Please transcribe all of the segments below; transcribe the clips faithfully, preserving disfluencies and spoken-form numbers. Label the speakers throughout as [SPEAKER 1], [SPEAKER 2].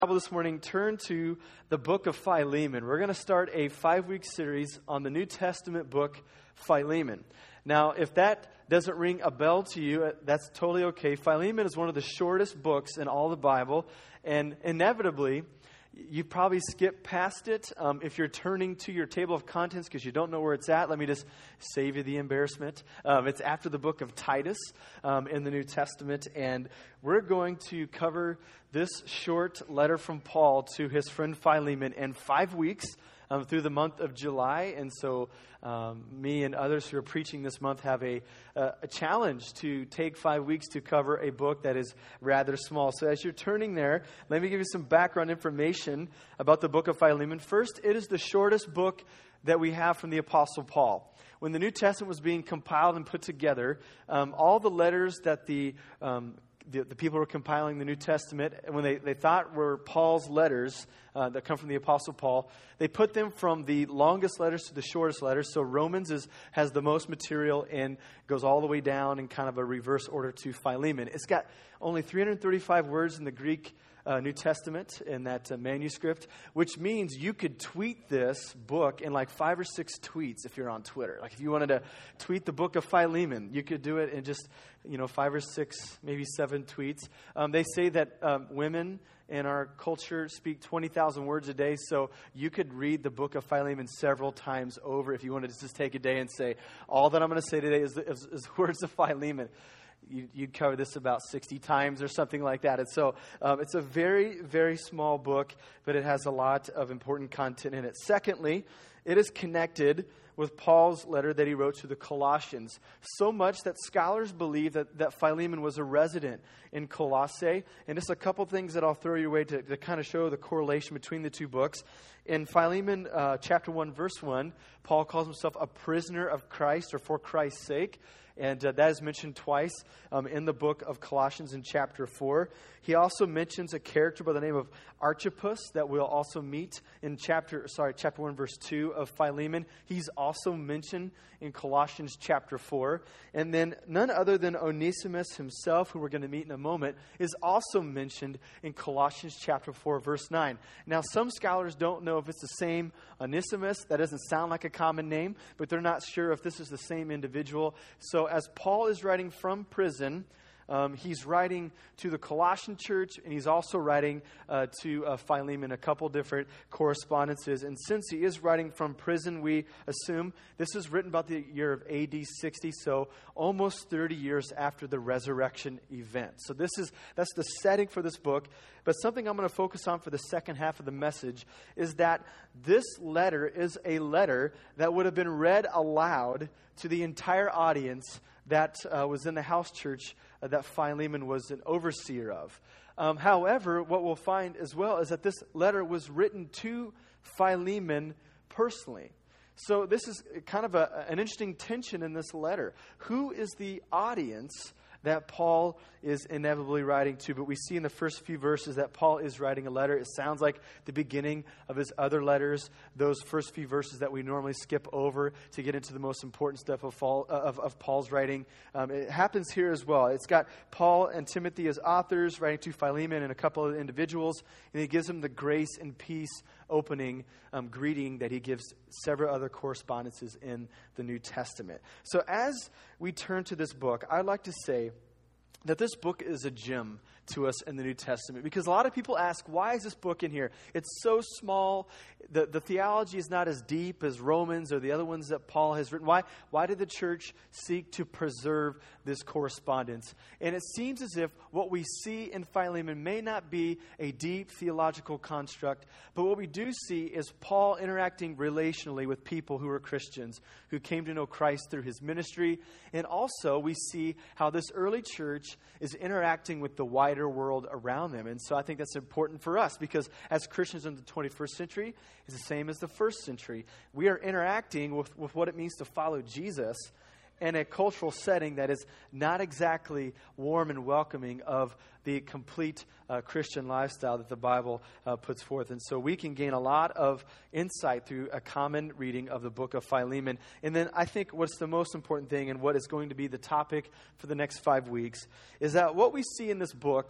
[SPEAKER 1] Bible this morning, turn to the book of Philemon. We're going to start a five-week series on the New Testament book, Philemon. Now, if that doesn't ring a bell to you, that's totally okay. Philemon is one of the shortest books in all the Bible, and inevitably, you probably skip past it. Um, if you're turning to your table of contents because you don't know where it's at, let me just save you the embarrassment. Um, it's after the book of Titus um, in the New Testament, and we're going to cover this short letter from Paul to his friend Philemon in five weeks um, through the month of July. And so um, me and others who are preaching this month have a, uh, a challenge to take five weeks to cover a book that is rather small. So as you're turning there, let me give you some background information about the book of Philemon. First, it is the shortest book that we have from the Apostle Paul. When the New Testament was being compiled and put together, um, all the letters that the um, The, the people who were compiling the New Testament, and when they, they thought were Paul's letters uh, that come from the Apostle Paul, they put them from the longest letters to the shortest letters. So Romans is, has the most material and goes all the way down in kind of a reverse order to Philemon. It's got only three hundred thirty-five words in the Greek Uh, New Testament in that uh, manuscript, which means you could tweet this book in like five or six tweets if you're on Twitter. Like if you wanted to tweet the book of Philemon, you could do it in just, you know, five or six, maybe seven tweets. Um, they say that um, women in our culture speak twenty thousand words a day, so you could read the book of Philemon several times over if you wanted to just take a day and say, all that I'm going to say today is, is, is words of Philemon. You'd cover this about sixty times or something like that. And so um, it's a very, very small book, but it has a lot of important content in it. Secondly, it is connected with Paul's letter that he wrote to the Colossians, so much that scholars believe that, that Philemon was a resident in Colossae. And just a couple things that I'll throw your way to, to kind of show the correlation between the two books. In Philemon uh, chapter one, verse one, Paul calls himself a prisoner of Christ, or for Christ's sake. And uh, that is mentioned twice um, in the book of Colossians in chapter four. He also mentions a character by the name of Archippus that we'll also meet in chapter, sorry, chapter one, verse two of Philemon. He's also mentioned in Colossians chapter four. And then none other than Onesimus himself, who we're going to meet in a moment, is also mentioned in Colossians chapter four, verse nine. Now, some scholars don't know if it's the same Onesimus. That doesn't sound like a common name, but they're not sure if this is the same individual. So as Paul is writing from prison, Um, he's writing to the Colossian church, and he's also writing uh, to uh, Philemon, a couple different correspondences. And since he is writing from prison, we assume this is written about the year of A D sixty, so almost thirty years after the resurrection event. So this is that's the setting for this book. But something I'm going to focus on for the second half of the message is that this letter is a letter that would have been read aloud to the entire audience that uh, was in the house church uh, that Philemon was an overseer of. Um, however, what we'll find as well is that this letter was written to Philemon personally. So this is kind of a, an interesting tension in this letter. Who is the audience that Paul is inevitably writing to? But we see in the first few verses that Paul is writing a letter. It sounds like the beginning of his other letters, those first few verses that we normally skip over to get into the most important stuff of, Paul, of, of Paul's writing. Um, it happens here as well. It's got Paul and Timothy as authors writing to Philemon and a couple of individuals, and he gives them the grace and peace opening um, greeting that he gives several other correspondences in the New Testament. So as we turn to this book, I'd like to say that this book is a gem to us in the New Testament, because a lot of people ask, why is this book in here? It's so small. The, the theology is not as deep as Romans or the other ones that Paul has written. Why, why did the church seek to preserve this correspondence? And it seems as if what we see in Philemon may not be a deep theological construct, but what we do see is Paul interacting relationally with people who are Christians, who came to know Christ through his ministry. And also we see how this early church is interacting with the wider world around them. And so I think that's important for us, because as Christians in the twenty-first century, it's the same as the first century. We are interacting with, with what it means to follow Jesus in a cultural setting that is not exactly warm and welcoming of the complete uh, Christian lifestyle that the Bible uh, puts forth. And so we can gain a lot of insight through a common reading of the book of Philemon. And then I think what's the most important thing, and what is going to be the topic for the next five weeks, is that what we see in this book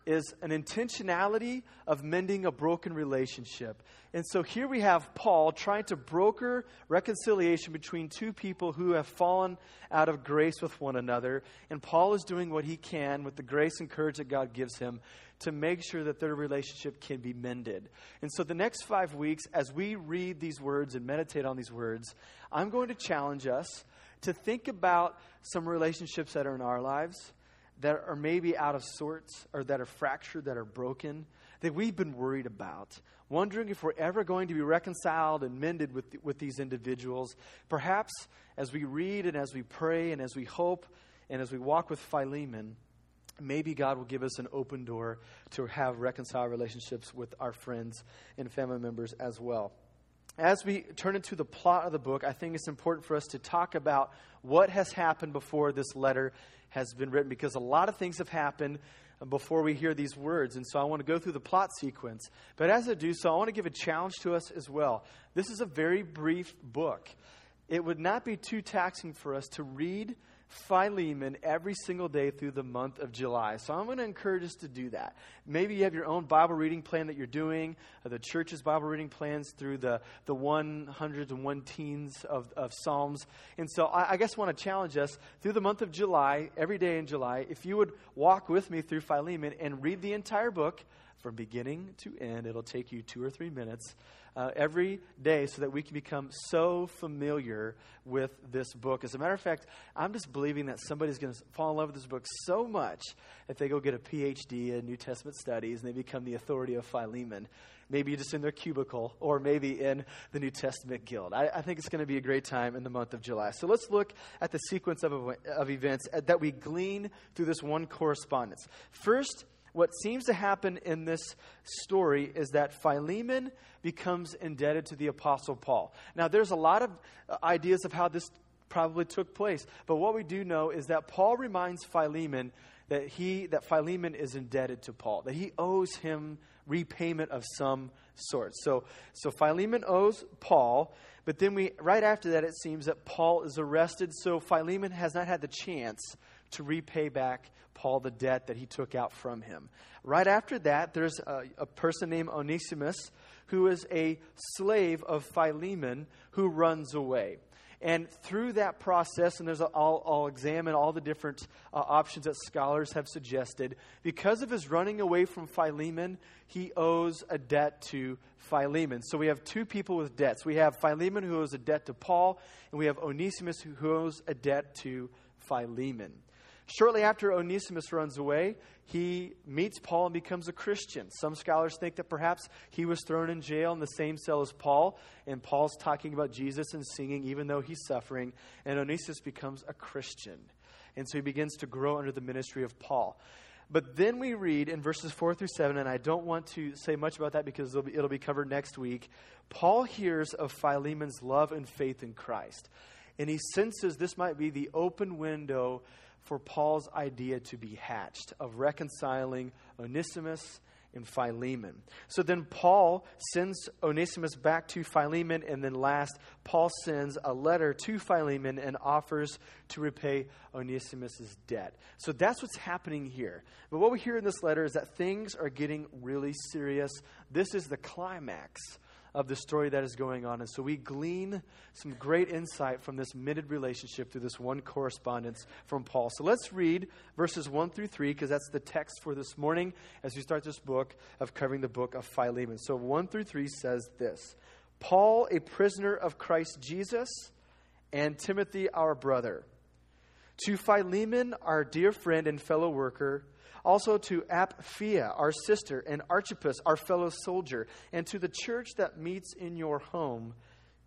[SPEAKER 1] is an intentionality of mending a broken relationship. And so here we have Paul trying to broker reconciliation between two people who have fallen out of grace with one another. And Paul is doing what he can with the grace and courage that God gives him to make sure that their relationship can be mended. And so the next five weeks, as we read these words and meditate on these words, I'm going to challenge us to think about some relationships that are in our lives that are maybe out of sorts or that are fractured, that are broken, that we've been worried about, wondering if we're ever going to be reconciled and mended with, with these individuals. Perhaps as we read and as we pray and as we hope and as we walk with Philemon, maybe God will give us an open door to have reconciled relationships with our friends and family members as well. As we turn into the plot of the book, I think it's important for us to talk about what has happened before this letter has been written, because a lot of things have happened before we hear these words. And so I want to go through the plot sequence. But as I do so, I want to give a challenge to us as well. This is a very brief book. It would not be too taxing for us to read Philemon every single day through the month of July. So I'm going to encourage us to do that. Maybe you have your own Bible reading plan that you're doing, or the church's Bible reading plans through the, the one hundreds and one teens of, of Psalms. And so I, I guess want to challenge us through the month of July, every day in July, if you would walk with me through Philemon and read the entire book from beginning to end. It'll take you two or three minutes uh, every day so that we can become so familiar with this book. As a matter of fact, I'm just believing that somebody's going to fall in love with this book so much that they go get a P H D in New Testament studies and they become the authority of Philemon. Maybe just in their cubicle or maybe in the New Testament Guild. I, I think it's going to be a great time in the month of July. So let's look at the sequence of, of events that we glean through this one correspondence. First, what seems to happen in this story is that Philemon becomes indebted to the Apostle Paul. Now, there's a lot of ideas of how this probably took place, but what we do know is that Paul reminds Philemon that he that Philemon is indebted to Paul, that he owes him repayment of some sort. So, so Philemon owes Paul, but then we right after that it seems that Paul is arrested, so Philemon has not had the chance to repay back Paul the debt that he took out from him. Right after that, there's a, a person named Onesimus who is a slave of Philemon who runs away. And through that process, and there's a, I'll, I'll examine all the different uh, options that scholars have suggested. Because of his running away from Philemon, he owes a debt to Philemon. So we have two people with debts. We have Philemon who owes a debt to Paul, and we have Onesimus who owes a debt to Philemon. Shortly after Onesimus runs away, he meets Paul and becomes a Christian. Some scholars think that perhaps he was thrown in jail in the same cell as Paul, and Paul's talking about Jesus and singing even though he's suffering, and Onesimus becomes a Christian. And so he begins to grow under the ministry of Paul. But then we read in verses four through seven, and I don't want to say much about that because it'll be, it'll be covered next week. Paul hears of Philemon's love and faith in Christ, and he senses this might be the open window for Paul's idea to be hatched of reconciling Onesimus and Philemon. So then Paul sends Onesimus back to Philemon, and then last, Paul sends a letter to Philemon and offers to repay Onesimus' debt. So that's what's happening here. But what we hear in this letter is that things are getting really serious. This is the climax of the story that is going on. And so we glean some great insight from this mended relationship through this one correspondence from Paul. So let's read verses one through three, because that's the text for this morning as we start this book of covering the book of Philemon. So one through three says this: Paul, a prisoner of Christ Jesus, and Timothy, our brother, to Philemon, our dear friend and fellow worker, also to Apphia, our sister, and Archippus, our fellow soldier, and to the church that meets in your home,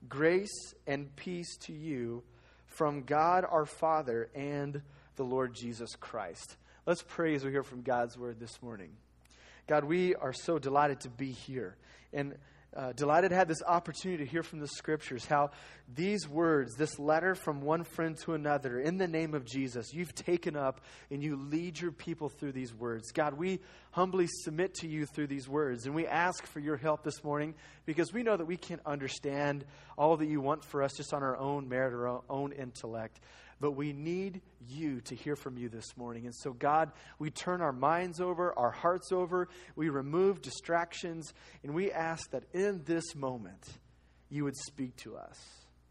[SPEAKER 1] grace and peace to you from God our Father and the Lord Jesus Christ. Let's pray as we hear from God's word this morning. God, we are so delighted to be here, and Uh, delighted to have this opportunity to hear from the Scriptures, how these words, this letter from one friend to another, in the name of Jesus, you've taken up and you lead your people through these words. God, we humbly submit to you through these words, and we ask for your help this morning because we know that we can't understand all that you want for us just on our own merit or our own intellect. But we need you to hear from you this morning. And so, God, we turn our minds over, our hearts over. We remove distractions. And we ask that in this moment, you would speak to us.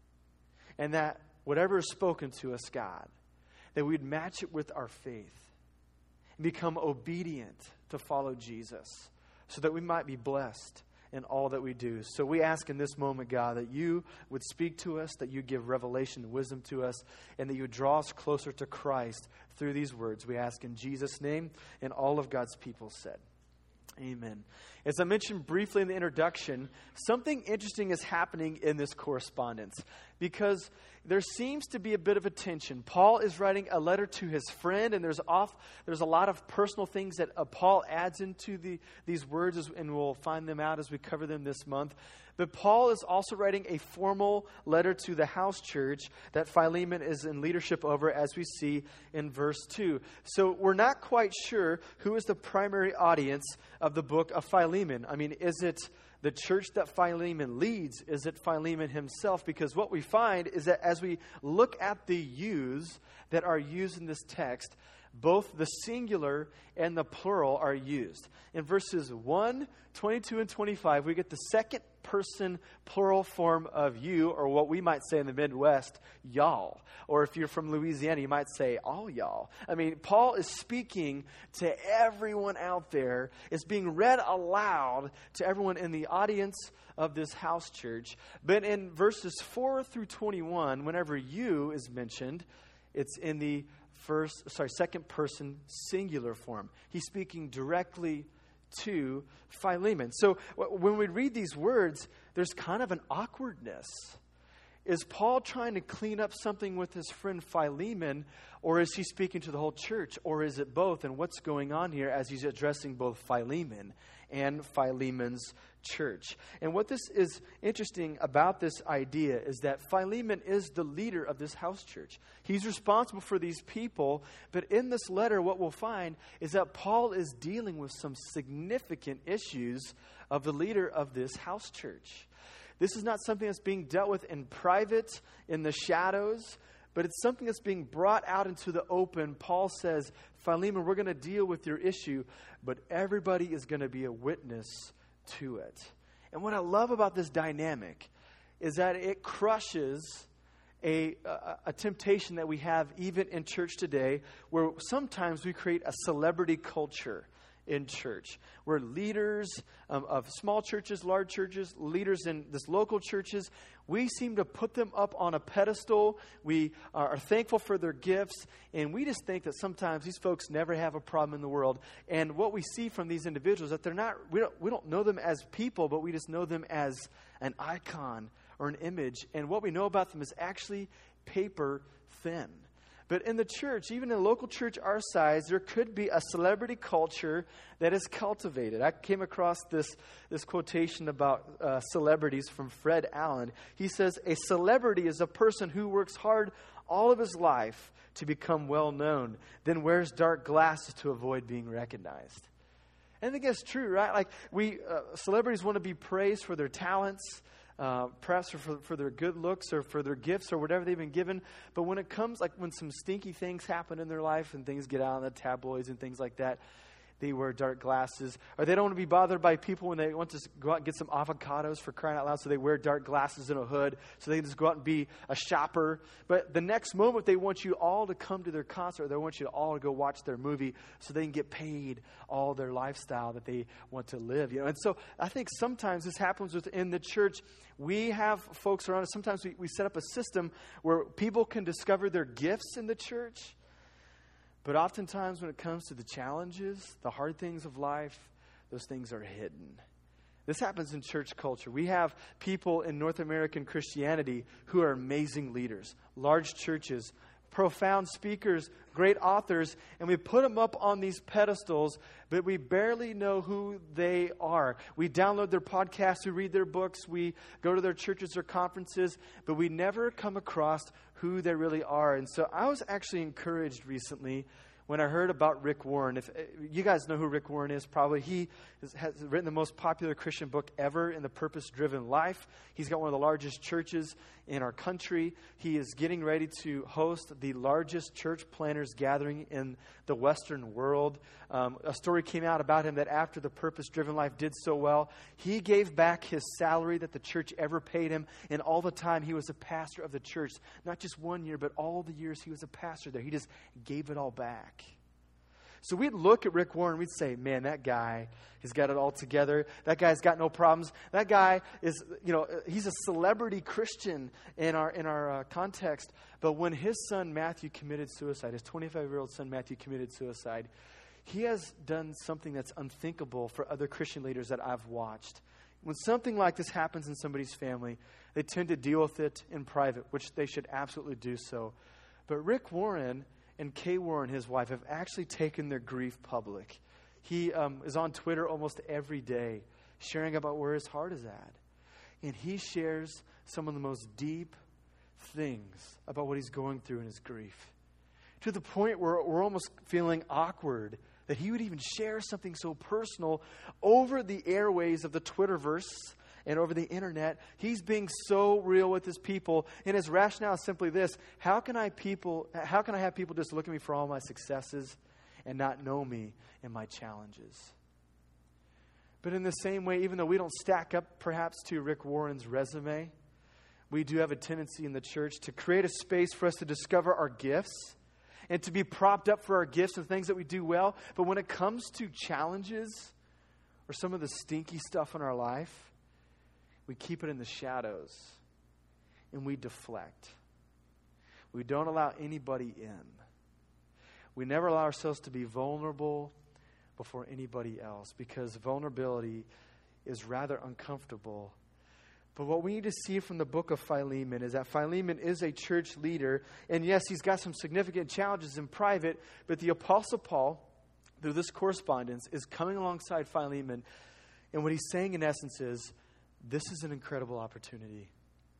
[SPEAKER 1] And that whatever is spoken to us, God, that we'd match it with our faith and become obedient to follow Jesus so that we might be blessed in all that we do. So we ask in this moment, God, that you would speak to us, that you give revelation and wisdom to us, and that you would draw us closer to Christ through these words. We ask in Jesus' name, and all of God's people said, amen. As I mentioned briefly in the introduction, something interesting is happening in this correspondence because there seems to be a bit of a tension. Paul is writing a letter to his friend, and there's off there's a lot of personal things that uh, Paul adds into the these words, as, and we'll find them out as we cover them this month. But Paul is also writing a formal letter to the house church that Philemon is in leadership over, as we see in verse two. So we're not quite sure who is the primary audience of the book of Philemon. I mean, is it the church that Philemon leads? Is it Philemon himself? Because what we find is that as we look at the yous that are used in this text, both the singular and the plural are used. In verses one, twenty-two, and twenty-five, we get the second person plural form of you, or what we might say in the Midwest, y'all. Or if you're from Louisiana, you might say all y'all. I mean, Paul is speaking to everyone out there. It's being read aloud to everyone in the audience of this house church. But in verses four through twenty-one, whenever you is mentioned, it's in the first, sorry, second person singular form. He's speaking directly to Philemon. So when we read these words, there's kind of an awkwardness. Is Paul trying to clean up something with his friend Philemon, or is he speaking to the whole church, or is it both? And what's going on here as he's addressing both Philemon and Philemon's church? And what this is interesting about this idea is that Philemon is the leader of this house church. He's responsible for these people, but in this letter, what we'll find is that Paul is dealing with some significant issues of the leader of this house church. This is not something that's being dealt with in private, in the shadows, but it's something that's being brought out into the open. Paul says, Philemon, we're going to deal with your issue, but everybody is going to be a witness to it. And what I love about this dynamic is that it crushes a, a, a temptation that we have even in church today, where sometimes we create a celebrity culture in church, where leaders um, of small churches, large churches, leaders in this local churches, we seem to put them up on a pedestal. We are thankful for their gifts, and we just think that sometimes these folks never have a problem in the world. And what we see from these individuals, that they're not, we don't, we don't know them as people, but we just know them as an icon or an image. And what we know about them is actually paper thin. But in the church, even in a local church our size, there could be a celebrity culture that is cultivated. I came across this, this quotation about uh, celebrities from Fred Allen. He says, a celebrity is a person who works hard all of his life to become well known, then wears dark glasses to avoid being recognized. And I think that's true, right? Like we uh, celebrities want to be praised for their talents, Uh, perhaps for, for their good looks or for their gifts or whatever they've been given. But when it comes, like when some stinky things happen in their life and things get out in the tabloids and things like that, they wear dark glasses. Or they don't want to be bothered by people when they want to go out and get some avocados, for crying out loud, so they wear dark glasses and a hood so they can just go out and be a shopper. But the next moment they want you all to come to their concert. They want you to all to go watch their movie so they can get paid all their lifestyle that they want to live. You know, and so I think sometimes this happens within the church. We have folks around us. Sometimes we, we set up a system where people can discover their gifts in the church. But oftentimes when it comes to the challenges, the hard things of life, those things are hidden. This happens in church culture. We have people in North American Christianity who are amazing leaders, large churches, profound speakers, great authors, and we put them up on these pedestals, but we barely know who they are. We download their podcasts, we read their books, we go to their churches or conferences, but we never come across who they really are. And so I was actually encouraged recently when I heard about Rick Warren. If you guys know who Rick Warren is, probably he has, has written the most popular Christian book ever in the Purpose-Driven Life. He's got one of the largest churches in our country. He is getting ready to host the largest church planners gathering in the Western world. Um, a story came out about him that after the Purpose-Driven Life did so well, he gave back his salary that the church ever paid him, and all the time he was a pastor of the church. Not just one year, but all the years he was a pastor there. He just gave it all back. So we'd look at Rick Warren and we'd say, man, that guy has got it all together. That guy's got no problems. That guy is, you know, he's a celebrity Christian in our in our uh, context. But when his son Matthew committed suicide, his twenty-five-year-old son Matthew committed suicide, he has done something that's unthinkable for other Christian leaders that I've watched. When something like this happens in somebody's family, they tend to deal with it in private, which they should absolutely do so. But Rick Warren and Kay Warren, his wife, have actually taken their grief public. He um, is on Twitter almost every day, sharing about where his heart is at. And he shares some of the most deep things about what he's going through in his grief, to the point where we're almost feeling awkward that he would even share something so personal over the airways of the Twitterverse and over the internet. He's being so real with his people, and his rationale is simply this: How can I people? How can I have people just look at me for all my successes and not know me and my challenges? But in the same way, even though we don't stack up perhaps to Rick Warren's resume, we do have a tendency in the church to create a space for us to discover our gifts and to be propped up for our gifts and things that we do well. But when it comes to challenges or some of the stinky stuff in our life, we keep it in the shadows and we deflect. We don't allow anybody in. We never allow ourselves to be vulnerable before anybody else, because vulnerability is rather uncomfortable. But what we need to see from the book of Philemon is that Philemon is a church leader. And yes, he's got some significant challenges in private, but the Apostle Paul, through this correspondence, is coming alongside Philemon. And what he's saying in essence is, this is an incredible opportunity.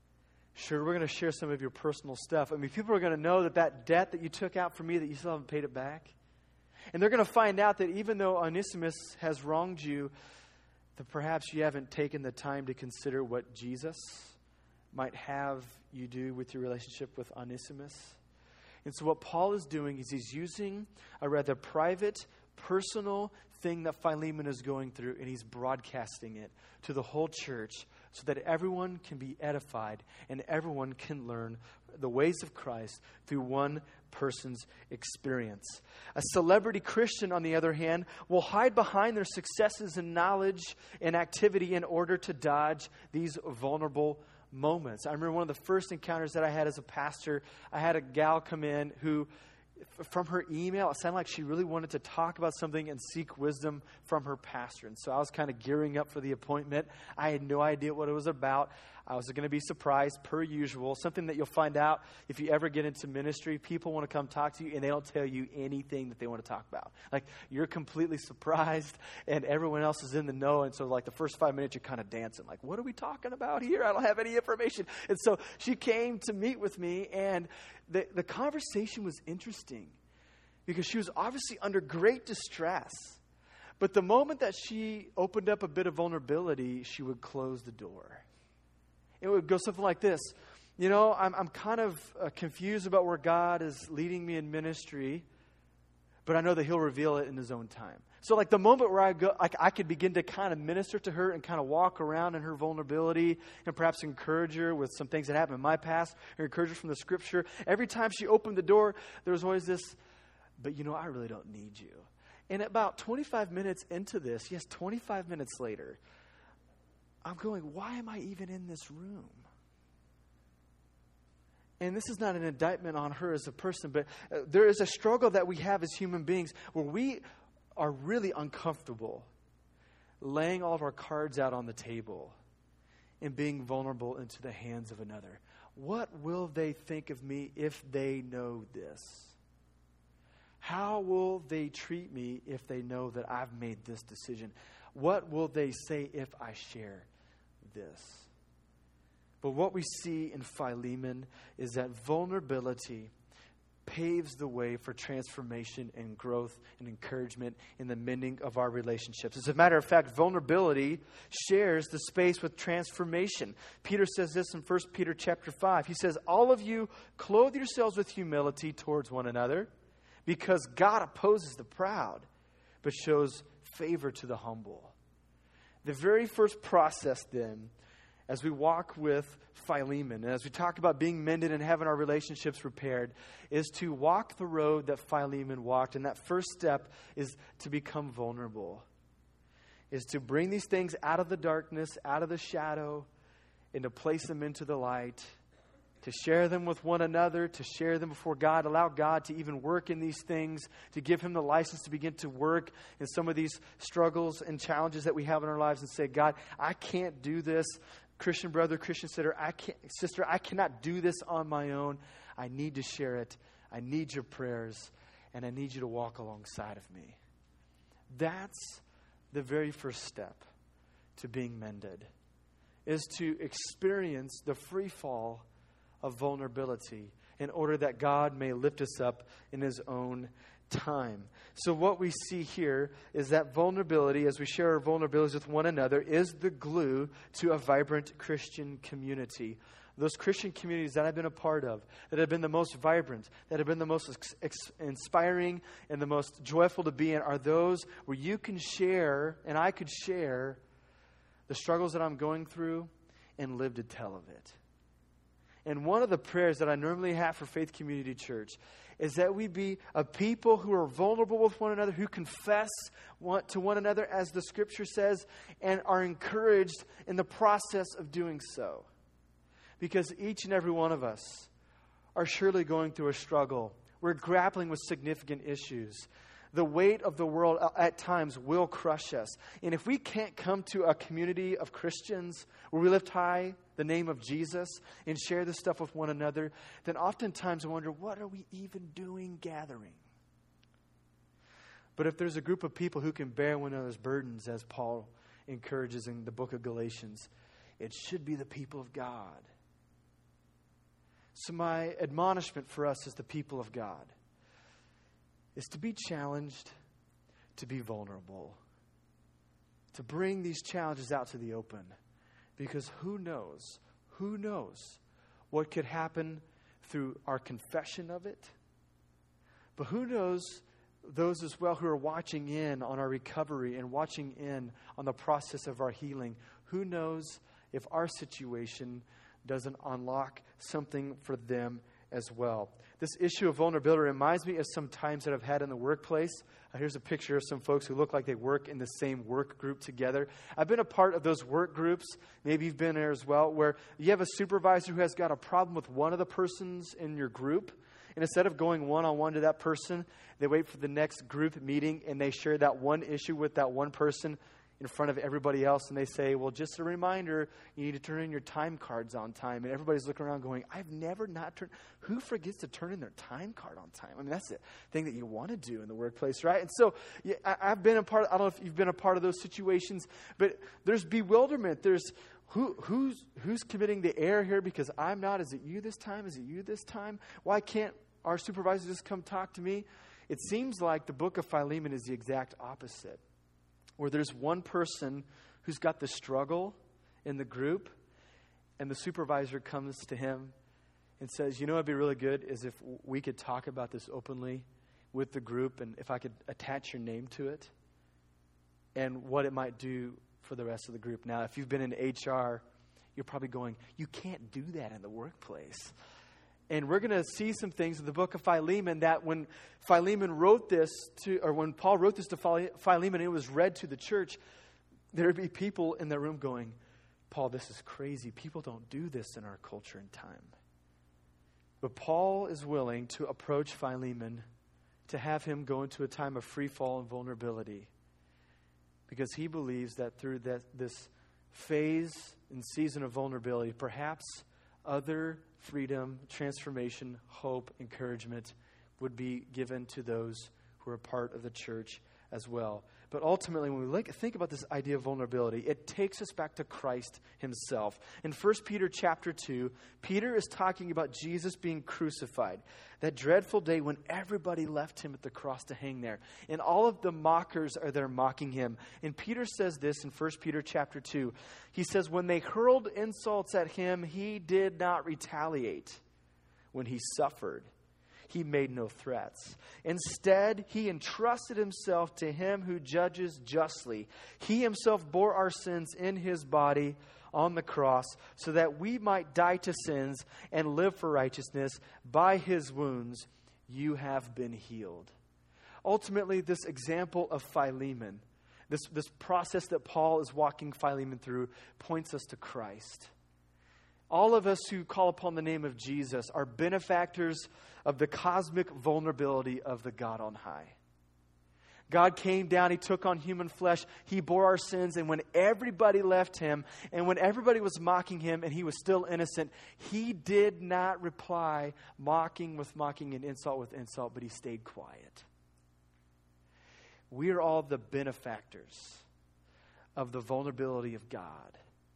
[SPEAKER 1] Sure, we're going to share some of your personal stuff. I mean, people are going to know that that debt that you took out from me, that you still haven't paid it back. And they're going to find out that even though Onesimus has wronged you, that perhaps you haven't taken the time to consider what Jesus might have you do with your relationship with Onesimus. And so what Paul is doing is he's using a rather private, personal thing that Philemon is going through, and he's broadcasting it to the whole church so that everyone can be edified and everyone can learn the ways of Christ through one person's experience. A celebrity Christian, on the other hand, will hide behind their successes and knowledge and activity in order to dodge these vulnerable moments. I remember one of the first encounters that I had as a pastor. I had a gal come in who, from her email, it sounded like she really wanted to talk about something and seek wisdom from her pastor. And so I was kind of gearing up for the appointment. I had no idea what it was about. I was going to be surprised, per usual. Something that you'll find out if you ever get into ministry. People want to come talk to you, and they don't tell you anything that they want to talk about. Like, you're completely surprised, and everyone else is in the know. And so, like, the first five minutes, you're kind of dancing. Like, what are we talking about here? I don't have any information. And so she came to meet with me, and the, the conversation was interesting because she was obviously under great distress. But the moment that she opened up a bit of vulnerability, she would close the door. It would go something like this. You know, I'm I'm kind of uh, confused about where God is leading me in ministry, but I know that He'll reveal it in His own time. So like the moment where I go, like I could begin to kind of minister to her and kind of walk around in her vulnerability and perhaps encourage her with some things that happened in my past, or encourage her from the Scripture. Every time she opened the door, there was always this, but you know, I really don't need you. And about twenty-five minutes into this, yes, twenty-five minutes later, I'm going, why am I even in this room? And this is not an indictment on her as a person, but uh, there is a struggle that we have as human beings where we are really uncomfortable laying all of our cards out on the table and being vulnerable into the hands of another. What will they think of me if they know this? How will they treat me if they know that I've made this decision? What will they say if I share this? But what we see in Philemon is that vulnerability paves the way for transformation and growth and encouragement in the mending of our relationships. As a matter of fact, vulnerability shares the space with transformation. Peter says this in First Peter chapter five. He says, all of you clothe yourselves with humility towards one another, because God opposes the proud, but shows favor to the humble. The very first process then, as we walk with Philemon, and as we talk about being mended and having our relationships repaired, is to walk the road that Philemon walked. And that first step is to become vulnerable, is to bring these things out of the darkness, out of the shadow, and to place them into the light, to share them with one another, to share them before God, allow God to even work in these things, to give him the license to begin to work in some of these struggles and challenges that we have in our lives, and say, God, I can't do this. Christian brother, Christian sister, I can't, sister, I cannot do this on my own. I need to share it. I need your prayers, and I need you to walk alongside of me. That's the very first step to being mended, is to experience the free fall of vulnerability in order that God may lift us up in his own time. So what we see here is that vulnerability, as we share our vulnerabilities with one another, is the glue to a vibrant Christian community. Those Christian communities that I've been a part of, that have been the most vibrant, that have been the most ex- ex- inspiring and the most joyful to be in, are those where you can share, and I could share, the struggles that I'm going through and live to tell of it. And one of the prayers that I normally have for Faith Community Church is that we be a people who are vulnerable with one another, who confess one, to one another as the Scripture says, and are encouraged in the process of doing so. Because each and every one of us are surely going through a struggle. We're grappling with significant issues. The weight of the world at times will crush us. And if we can't come to a community of Christians where we lift high the name of Jesus and share this stuff with one another, then oftentimes I wonder, what are we even doing gathering? But if there's a group of people who can bear one another's burdens, as Paul encourages in the book of Galatians, it should be the people of God. So my admonishment for us as the people of God is to be challenged, to be vulnerable, to bring these challenges out to the open. Because who knows, who knows what could happen through our confession of it. But who knows those as well who are watching in on our recovery and watching in on the process of our healing. Who knows if our situation doesn't unlock something for them as well. This issue of vulnerability reminds me of some times that I've had in the workplace. Uh, here's a picture of some folks who look like they work in the same work group together. I've been a part of those work groups. Maybe you've been there as well, where you have a supervisor who has got a problem with one of the persons in your group. And instead of going one-on-one to that person, they wait for the next group meeting and they share that one issue with that one person in front of everybody else, and they say, well, just a reminder, you need to turn in your time cards on time. And everybody's looking around going, I've never not turned, who forgets to turn in their time card on time? I mean, that's the thing that you want to do in the workplace, right? And so yeah, I, I've been a part, I don't know if you've been a part of those situations, but there's bewilderment. There's, who, who's, who's committing the error here because I'm not? Is it you this time? Is it you this time? Why can't our supervisor just come talk to me? It seems like the book of Philemon is the exact opposite, where there's one person who's got the struggle in the group, and the supervisor comes to him and says, you know what would be really good is if we could talk about this openly with the group, and if I could attach your name to it, and what it might do for the rest of the group. Now, if you've been in H R, you're probably going, you can't do that in the workplace. And we're going to see some things in the book of Philemon that when Philemon wrote this to, or when Paul wrote this to Philemon, and it was read to the church, there would be people in the room going, Paul, this is crazy. People don't do this in our culture and time. But Paul is willing to approach Philemon to have him go into a time of free fall and vulnerability, because he believes that through that, this phase and season of vulnerability, perhaps other freedom, transformation, hope, encouragement would be given to those who are part of the church as well. But ultimately, when we look, think about this idea of vulnerability, it takes us back to Christ himself. In First Peter chapter two, Peter is talking about Jesus being crucified. That dreadful day when everybody left him at the cross to hang there. And all of the mockers are there mocking him. And Peter says this in First Peter chapter two. He says, when they hurled insults at him, he did not retaliate. When he suffered, he made no threats. Instead, he entrusted himself to him who judges justly. He himself bore our sins in his body on the cross so that we might die to sins and live for righteousness. By his wounds, you have been healed. Ultimately, this example of Philemon, this, this process that Paul is walking Philemon through, points us to Christ. All of us who call upon the name of Jesus are benefactors of the cosmic vulnerability of the God on high. God came down, he took on human flesh, he bore our sins, and when everybody left him, and when everybody was mocking him and he was still innocent, he did not reply mocking with mocking and insult with insult, but he stayed quiet. We are all the benefactors of the vulnerability of God.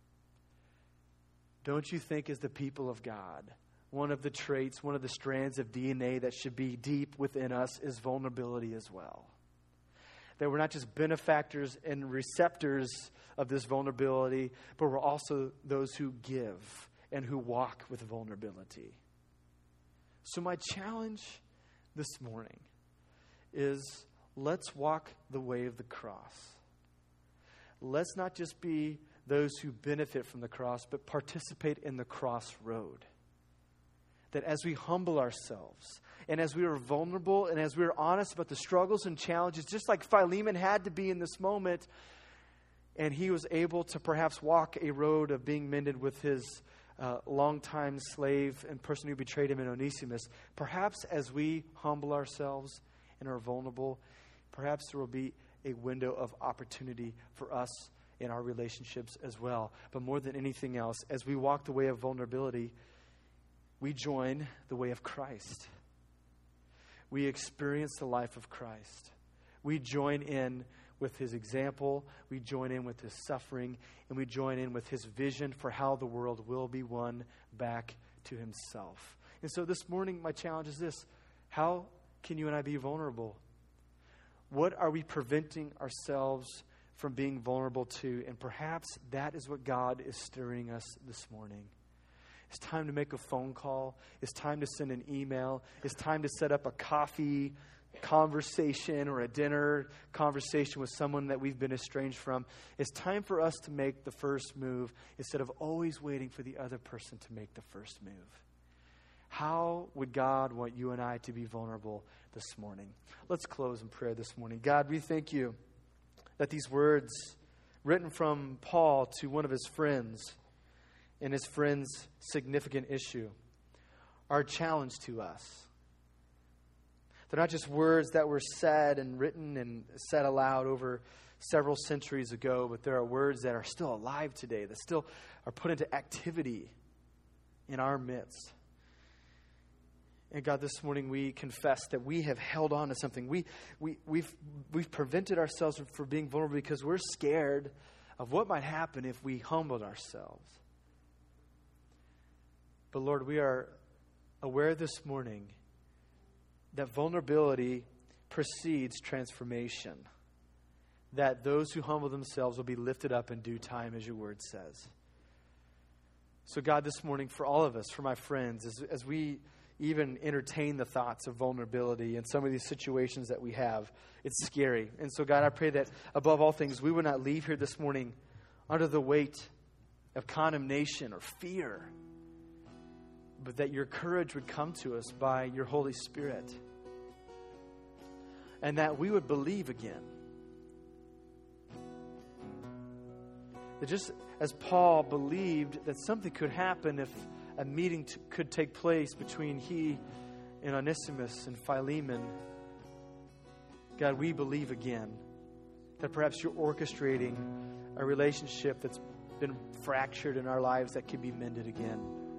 [SPEAKER 1] Don't you think, as the people of God, one of the traits, one of the strands of D N A that should be deep within us is vulnerability as well? That we're not just benefactors and receptors of this vulnerability, but we're also those who give and who walk with vulnerability. So my challenge this morning is, let's walk the way of the cross. Let's not just be those who benefit from the cross, but participate in the cross road. That as we humble ourselves, and as we are vulnerable, and as we are honest about the struggles and challenges, just like Philemon had to be in this moment, and he was able to perhaps walk a road of being mended with his uh, longtime slave and person who betrayed him in Onesimus, perhaps as we humble ourselves and are vulnerable, perhaps there will be a window of opportunity for us in our relationships as well. But more than anything else, as we walk the way of vulnerability, we join the way of Christ. We experience the life of Christ. We join in with his example, we join in with his suffering, and we join in with his vision for how the world will be won back to himself. And so this morning, my challenge is this: how can you and I be vulnerable? What are we preventing ourselves from being vulnerable to? And perhaps that is what God is stirring us this morning. It's time to make a phone call. It's time to send an email. It's time to set up a coffee conversation or a dinner conversation with someone that we've been estranged from. It's time for us to make the first move instead of always waiting for the other person to make the first move. How would God want you and I to be vulnerable this morning? Let's close in prayer this morning. God, we thank you that these words written from Paul to one of his friends and his friend's significant issue are a challenge to us. They're not just words that were said and written and said aloud over several centuries ago, but there are words that are still alive today, that still are put into activity in our midst. And God, this morning we confess that we have held on to something. We, we, we've, we've prevented ourselves from being vulnerable because we're scared of what might happen if we humbled ourselves. But Lord, we are aware this morning that vulnerability precedes transformation. That those who humble themselves will be lifted up in due time, as your word says. So God, this morning, for all of us, for my friends, as, as we even entertain the thoughts of vulnerability in some of these situations that we have, it's scary. And so God, I pray that above all things, we would not leave here this morning under the weight of condemnation or fear, but that your courage would come to us by your Holy Spirit. And that we would believe again. That just as Paul believed that something could happen if a meeting t- could take place between he and Onesimus and Philemon, God, we believe again that perhaps you're orchestrating a relationship that's been fractured in our lives that can be mended again.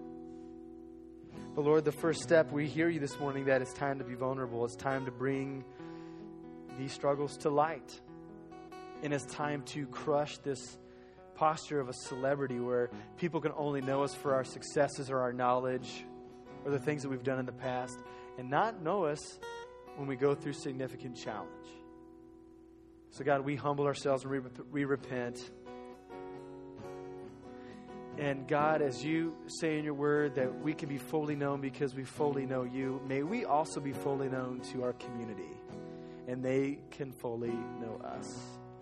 [SPEAKER 1] But Lord, the first step, we hear you this morning that it's time to be vulnerable. It's time to bring these struggles to light. and it's time to crush this posture of a celebrity where people can only know us for our successes or our knowledge or the things that we've done in the past, and not know us when we go through significant challenge. So God, we humble ourselves and we, we repent. And God, as you say in your word that we can be fully known because we fully know you, may we also be fully known to our community, and they can fully know us.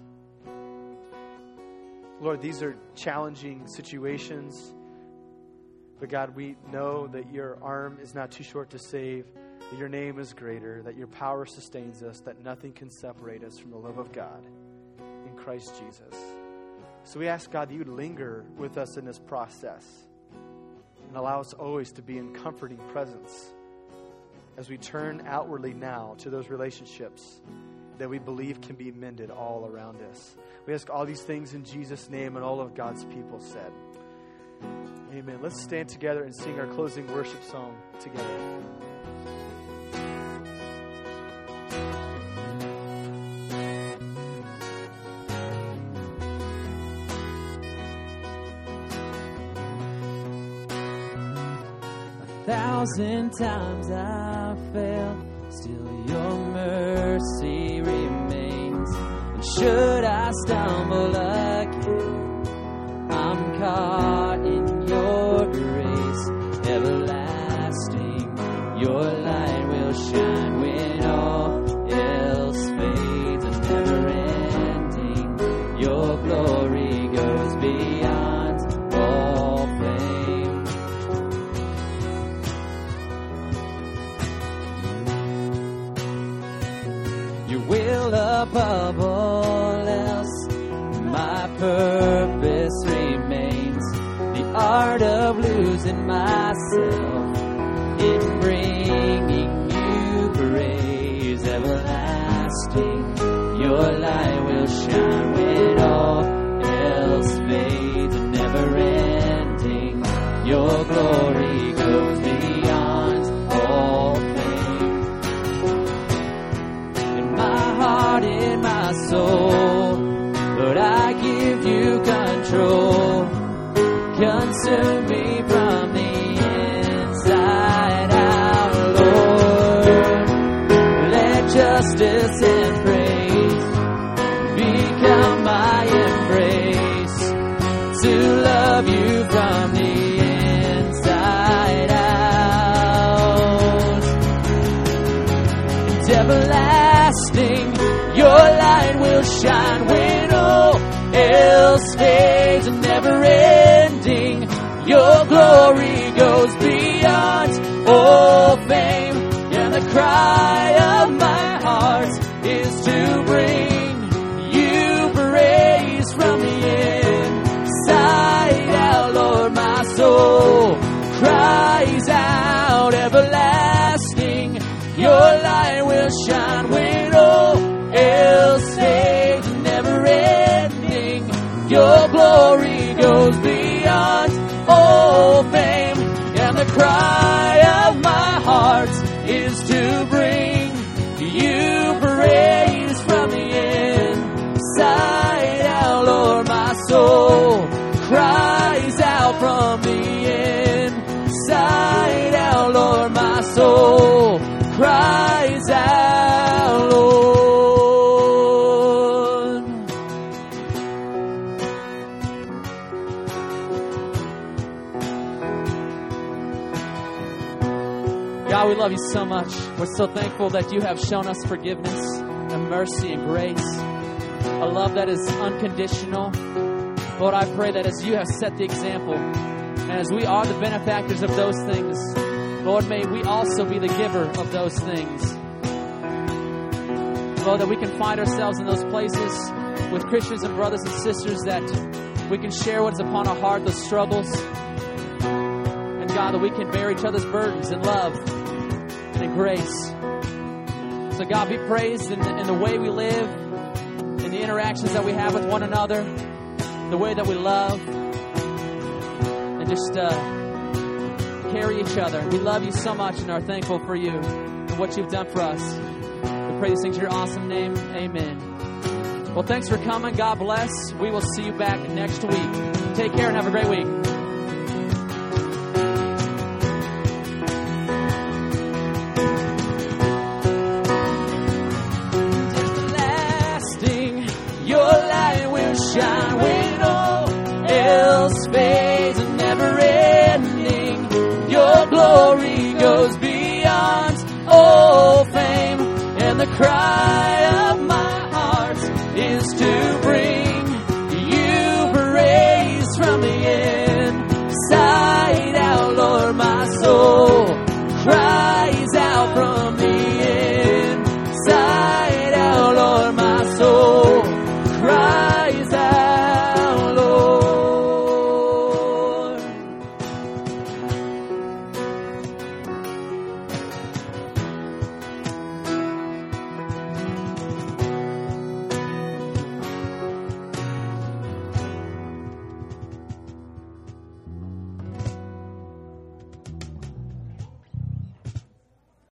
[SPEAKER 1] Lord, these are challenging situations, but God, we know that your arm is not too short to save, that your name is greater, that your power sustains us, that nothing can separate us from the love of God in Christ Jesus. So we ask, God, that you would linger with us in this process and allow us always to be in comforting presence as we turn outwardly now to those relationships that we believe can be mended all around us. We ask all these things in Jesus' name, and all of God's people said, amen. Let's stand together and sing our closing worship song together.
[SPEAKER 2] Thousand times I failed, still your mercy remains. And should I stumble again, I'm caught in your grace. Everlasting, your light will shine when all else fades. And never ending, your glory goes beyond all fame. Your will above all else, my purpose remains. The art of losing myself in bringing you praise. Everlasting, your light will shine when all else fades. And never ending, your glory goes beyond all fame. In my heart, in my soul, Lord, I give you control. Consume me from the inside out, Lord. Let justice and praise become my embrace, to love you from the inside out. And everlasting, your light will shine when all else fades. And never ending, your glory goes beyond all fame. And the cry of my heart is to bring you praise from the inside out. Lord, my soul cries out. Everlasting, your light will shine when all else fades. Never ending, your glory goes beyond all fame. And the cry of my heart is to bring you praise from the inside out. Lord, my soul cries out from the inside out. Lord, my soul cries out, Lord. God, we love you so much. We're so thankful that you have shown us forgiveness and mercy and grace, a love that is unconditional. Lord, I pray that as you have set the example, and as we are the benefactors of those things, Lord, may we also be the giver of those things. Lord, that we can find ourselves in those places with Christians and brothers and sisters, that we can share what is upon our heart, the struggles, and God, that we can bear each other's burdens in love and in grace. So God, be praised in the, in the way we live, in the interactions that we have with one another, the way that we love, and just uh, carry each other. We love you so much and are thankful for you and what you've done for us. We pray these things in your awesome name. Amen. Well, thanks for coming. God bless. We will see you back next week. Take care and have a great week. Everlasting, your light will shine when all else fades and never ending. Your glory goes beyond all fame and the cry.